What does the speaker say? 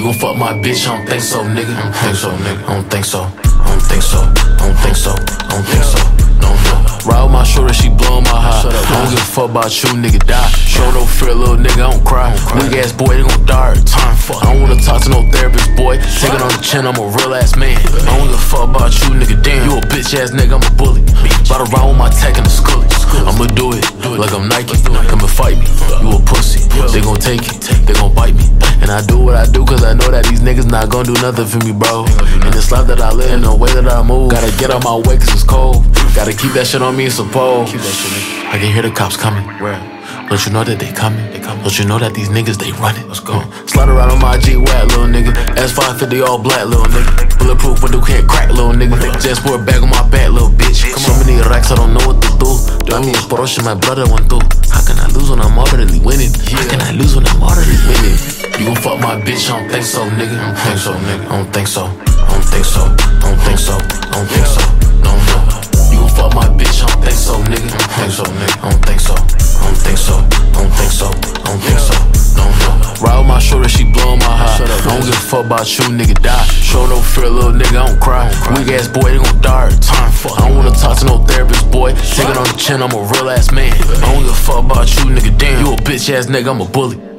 You gon' fuck my bitch, I don't think so, nigga. I don't think so, nigga. I don't think so. I don't think so. I don't think so. I don't think so. No, no. Ride with my shoulder, she blowin' my high. I don't give a fuck about you, nigga, die. Show no fear, little nigga, I don't cry. Weak ass boy, they gon' die every time. I don't wanna talk to no therapist, boy. Take it on the chin, I'm a real ass man. I don't give a fuck about you, nigga, damn. You a bitch ass nigga, I'm a bully. Bout to ride with my tech in the schoolie. I'ma do it like I'm Nike. Come and fight me. You a pussy, they gon' take it, they gon' bite me. And I do what I do cause I know that these niggas not gon' do nothing for me, bro. In this life that I live, in the way that I move, gotta get out my way cause it's cold. Gotta keep that shit on me, it's a pole. I can hear the cops coming. Don't you know that they coming? Don't you know that these niggas, they running? Let's go. Slide around on my G-Watt, little nigga. S550 all black, little nigga. Bulletproof window can't crack, little nigga. Just put a bag on my back, little bitch. So many racks, I don't know what to do. I mean, Porsche, my brother went through. How can I lose when I'm already winning? How can I lose when I'm already winning? You gon' fuck my bitch, I don't think so, nigga. I don't think so, nigga. I don't think so. I don't think so. I don't think so. I don't think so. No, no. You gon' fuck my bitch, I don't think so, nigga. I don't think so, nigga. I don't think so. I don't think so. I don't think so. I don't think so. No, no. Ride with my shoulder, she blowin' my high. I don't give a fuck about you, nigga, die. Show no fear, little nigga, I don't cry. Weak ass boy, they gon' die every time. I don't wanna talk to no therapist, boy. Take it on the chin, I'm a real ass man. I don't give a fuck about you, nigga, damn. You a bitch ass nigga, I'm a bully.